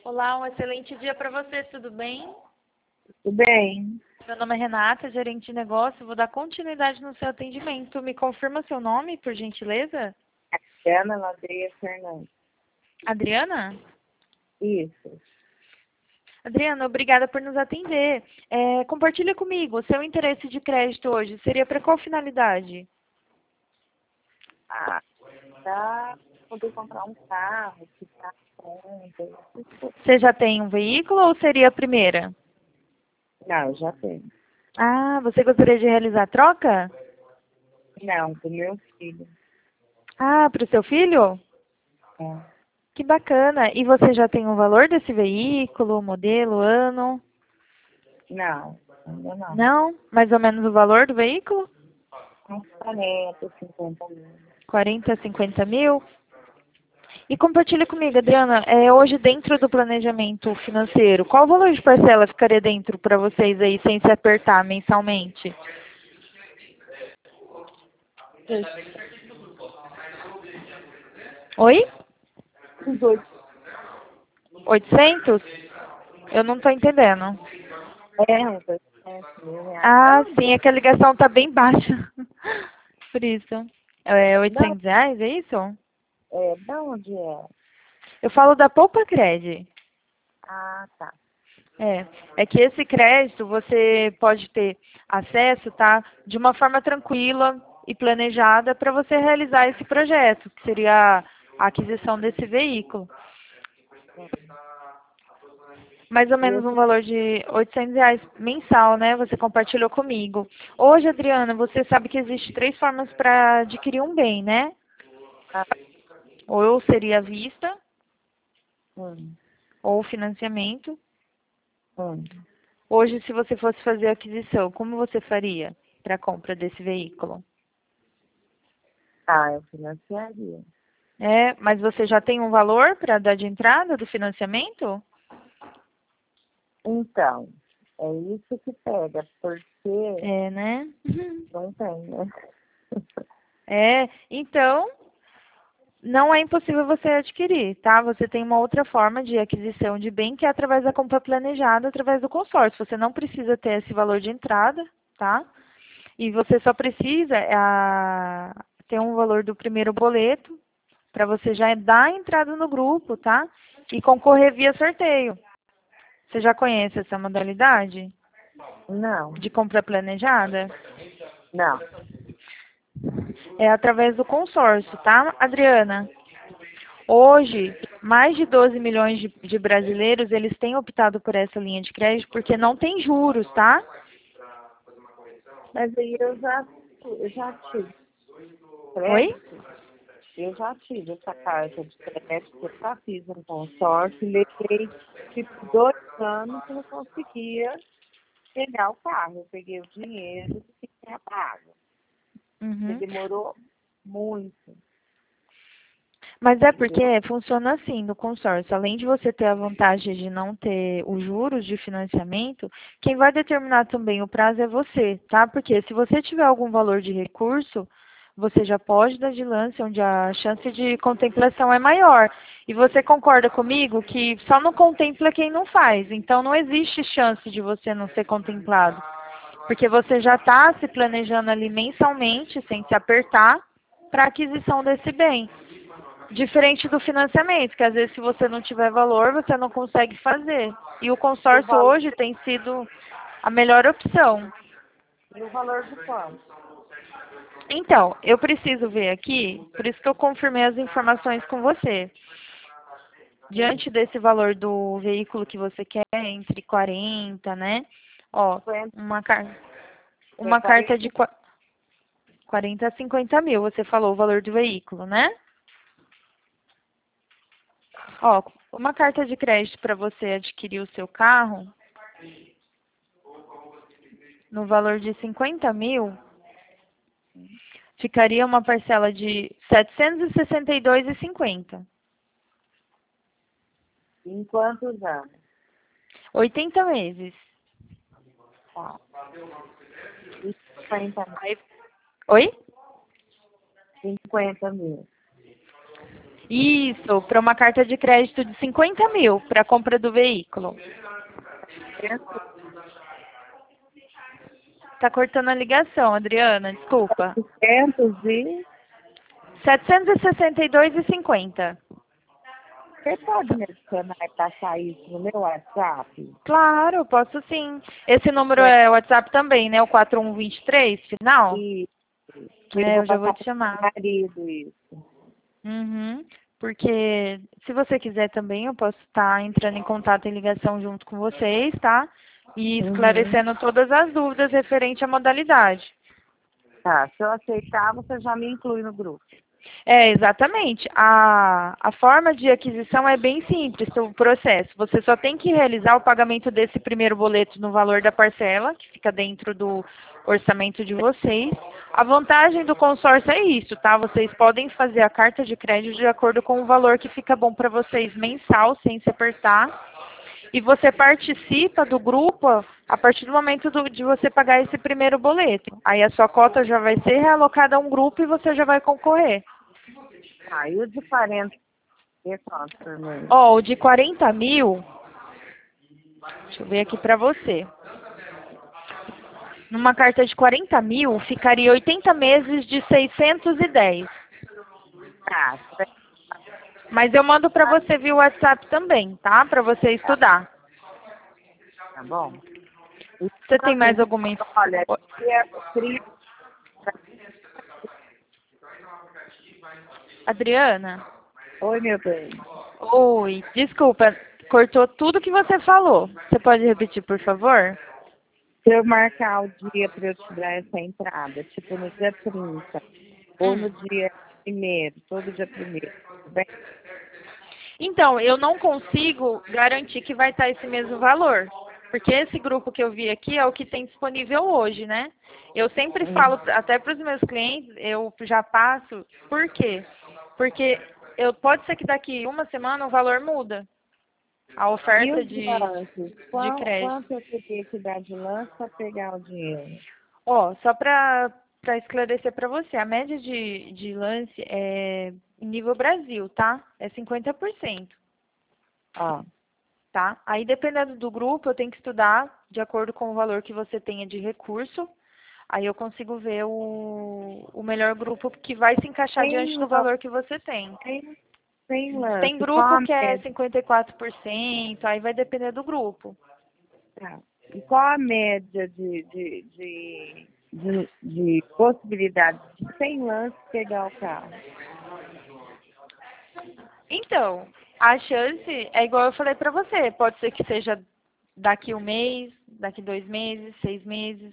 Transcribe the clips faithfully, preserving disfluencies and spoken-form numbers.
Olá, um excelente dia para você, tudo bem? Tudo bem. Meu nome é Renata, gerente de negócio, vou dar continuidade no seu atendimento. Me confirma seu nome, por gentileza? Ana Ladeia Fernandes. Adriana? Isso. Adriana, obrigada por nos atender. É, compartilha comigo, o seu interesse de crédito hoje seria para qual finalidade? Ah, para poder comprar um carro, quitar a conta. Você já tem um veículo ou seria a primeira? Não, já tenho. Ah, você gostaria de realizar a troca? Não, pro meu filho. Ah, para o seu filho? É. Que bacana. E você já tem o valor desse veículo, modelo, ano? Não, ainda não. Não? Mais ou menos o valor do veículo? Uns quarenta, cinquenta mil. quarenta, cinquenta mil? E compartilha comigo, Adriana, é, hoje dentro do planejamento financeiro, qual o valor de parcela ficaria dentro para vocês aí, sem se apertar mensalmente? Oi? Uns oito. oitocentos? Eu não estou entendendo. É, uns oitocentos mil reais. Ah, Não, sim, é que a ligação está bem baixa. Por isso. É não, oitocentos reais, é isso? é, da onde é? Eu falo da Poupa Cred. Ah, tá. É, é que esse crédito você pode ter acesso, tá? De uma forma tranquila e planejada para você realizar esse projeto, que seria a aquisição desse veículo. Mais ou E menos um esse, valor de oitocentos reais mensal, né? Você compartilhou comigo. Hoje, Adriana, você sabe que existe três formas para adquirir um bem, né? ah, Ou seria à vista, hum, ou financiamento. hum. Hoje, se você fosse fazer a aquisição, como você faria para a compra desse veículo? Ah, eu financiaria. É, mas você já tem um valor para dar de entrada do financiamento? Então, é isso que pega, porque É, né? não tem, né? É, então não é impossível você adquirir, tá? Você tem uma outra forma de aquisição de bem que é através da compra planejada, através do consórcio. Você não precisa ter esse valor de entrada, tá? E você só precisa a, ter um valor do primeiro boleto para você já dar a entrada no grupo, tá? E concorrer via sorteio. Você já conhece essa modalidade Não, de compra planejada? não. É através do consórcio, tá, Adriana? Hoje, mais de doze milhões de, de brasileiros, eles têm optado por essa linha de crédito porque não tem juros, tá? Mas aí eu já, eu já tive Oi? crédito, eu já tive essa carta de crédito, eu já fiz um consórcio, levei tipo dois anos e não conseguia pegar o carro. Eu peguei o dinheiro e fiquei pago. Porque Uhum. demorou muito, Mas é porque entendeu? funciona assim no consórcio. Além de você ter a vantagem de não ter os juros de financiamento, quem vai determinar também o prazo é você, tá? Porque se você tiver algum valor de recurso, você já pode dar de lance, onde a chance de contemplação é maior. E você concorda comigo que só não contempla quem não faz. Então não existe chance de você não ser contemplado. Porque você já está se planejando ali mensalmente, sem se apertar, para a aquisição desse bem. Diferente do financiamento, que às vezes se você não tiver valor, você não consegue fazer. E o E o consórcio valor, hoje tem sido a melhor opção. e o valor de quanto? Então, eu preciso ver aqui, por isso que eu confirmei as informações com você. Hum, Diante desse valor do veículo que você quer, entre quarenta, né? Ó, cinquenta, uma, car é uma carta quarenta, de qua- quarenta a cinquenta mil, você falou o valor do veículo, né? Ó, uma carta de crédito para você adquirir o seu carro, no valor de cinquenta mil, ficaria uma parcela de setecentos e sessenta e dois reais e cinquenta centavos. em quantos anos? oitenta meses. Tá. E cinquenta Aí, oi? cinquenta mil. Isso, para uma carta de crédito de cinquenta mil para a compra do veículo. Tá cortando a ligação, Adriana, desculpa. setecentos e... setecentos e sessenta e dois e cinquenta. Você pode me adicionar e passar isso no meu WhatsApp? Claro, posso sim. Esse número É. é o WhatsApp também, né? O quatro um dois três, final? E eu É, vou eu já vou passar te para o meu chamar. marido isso. Uhum. Porque se você quiser também, eu posso estar entrando em contato em ligação junto com vocês, tá? E Uhum. esclarecendo todas as dúvidas referente à modalidade. Tá, se eu aceitar, você já me inclui no grupo. É, exatamente. A, a forma de aquisição é bem simples, o processo. Você só tem que realizar o pagamento desse primeiro boleto no valor da parcela, que fica dentro do orçamento de vocês. A vantagem do consórcio é isso, tá? Vocês podem fazer a carta de crédito de acordo com o valor que fica bom para vocês mensal, sem se apertar. E você participa do grupo a partir do momento do- de você pagar esse primeiro boleto. Aí a sua cota já vai ser realocada a um grupo e você já vai concorrer. Tá, e o de quarenta é quanto por mês? Ó, o de quarenta mil, deixa eu ver aqui pra você. Numa carta de quarenta mil, ficaria oitenta meses de seiscentos e dez. Tá, Mas eu mando pra você via WhatsApp também, tá? Pra você tá, estudar. tá bom. E Você pra tem mais mim, alguma info? olha, aqui é trinta. Adriana? Oi, meu bem. Oi, desculpa, cortou tudo que você falou. Você pode repetir, por favor? Se eu marcar o dia para eu te dar essa entrada, tipo no dia trinta, ou no Hum. dia primeiro, todo dia primeiro, tudo bem? Então, eu não consigo garantir que vai estar esse mesmo valor. Porque esse grupo que eu vi aqui é o que tem disponível hoje, né? Eu sempre Hum. falo, até para os meus clientes, eu já passo. Por quê? Porque eu, pode ser que daqui uma semana o valor muda. A E oferta os de, lances? de Qual, crédito. quanto eu teria que dar de lance para pegar o dinheiro? Ó, só para para esclarecer para você, a média de, de lance é em nível Brasil, tá? É cinquenta por cento. Ó, Tá? Aí, dependendo do grupo, eu tenho que estudar de acordo com o valor que você tenha de recurso. Aí eu consigo ver o, o melhor grupo que vai se encaixar sem diante do lance, valor que você tem. sem, sem Tem lance, qual grupo a que é média? cinquenta e quatro por cento, aí vai depender do grupo. Tá. E qual a média de, de, de, de, de possibilidade de sem lance pegar o carro? Então, a chance é igual eu falei pra você. Pode ser que seja daqui um mês, daqui dois meses, seis meses.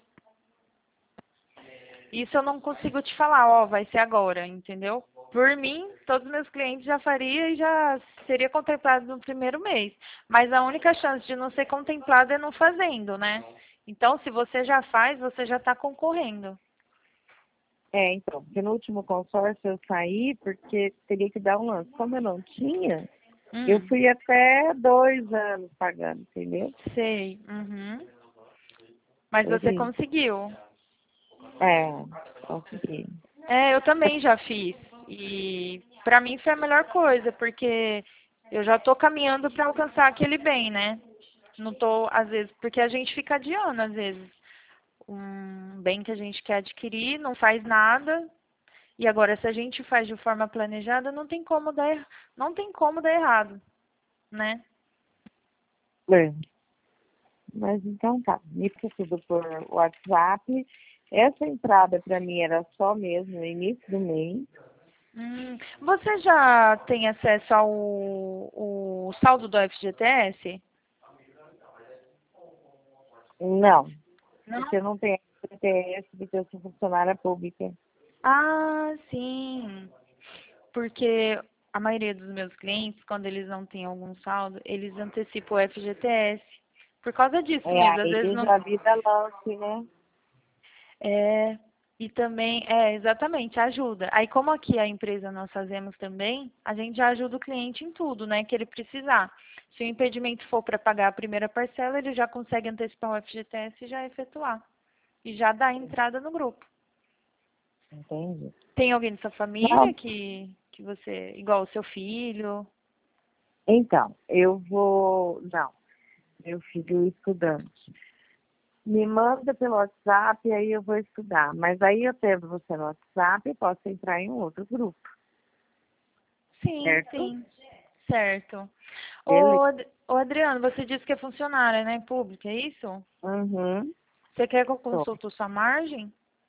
Isso eu não consigo te falar, ó, vai ser agora, entendeu? Por mim, todos os meus clientes já faria e já seria contemplado no primeiro mês. Mas a única chance de não ser contemplado é não fazendo, né? Então, se você já faz, você já está concorrendo. É, então, porque no último consórcio eu saí porque teria que dar um lance. Como eu não tinha, eu Hum, fui até dois anos pagando, entendeu? sei. Uhum. Mas Por você isso. conseguiu. É, consegui. É, eu também já fiz. E pra mim foi a melhor coisa, porque eu já tô caminhando para alcançar aquele bem, né? Não tô, às vezes, porque a gente fica adiando, às vezes, um bem que a gente quer adquirir, não faz nada. E agora, se a gente faz de forma planejada, não tem como dar, er- não tem como dar errado, né? É. Mas então tá, me passa tudo por WhatsApp. Essa entrada para mim era só mesmo no início do mês. Hum, você já tem acesso ao o saldo do F G T S? Não, Não? porque eu não tenho F G T S, porque eu sou funcionária pública. Ah, sim. Porque a maioria dos meus clientes, quando eles não têm algum saldo, eles antecipam o F G T S. Por causa disso É, mesmo, às vezes aí não. já vida lance, né? É, e também, é, exatamente, ajuda. Aí, como aqui a empresa nós fazemos também, a gente já ajuda o cliente em tudo, né, que ele precisar. Se o impedimento for para pagar a primeira parcela, ele já consegue antecipar o F G T S e já efetuar. E já dá entrada no grupo. Entendi. Tem alguém da sua família Não, que, que você, igual o seu filho? Então, eu vou... Não, meu filho estudante. Me manda pelo WhatsApp e aí eu vou estudar. Mas aí eu tendo você no WhatsApp, eu posso entrar em um outro grupo, Sim, certo? sim. Certo. Ô, Beleza. Ad- ô, Adriano, você disse que é funcionária, né, pública, é isso? Uhum. Você quer que eu Tô. consulte sua margem?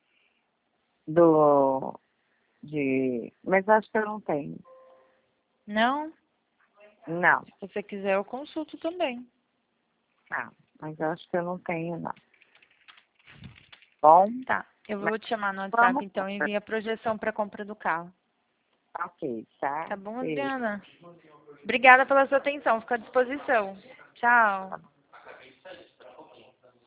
Do... De... Mas acho que eu não tenho. Não? Não. Se você quiser, eu consulto também. Ah, mas eu acho que eu não tenho, não. Bom, Tá. Eu mas vou te chamar no WhatsApp, vamos. então, e envia a projeção para compra do carro. Ok, tá? Tá bom, Beijo. Adriana? Obrigada pela sua atenção. Fico à disposição. Tchau.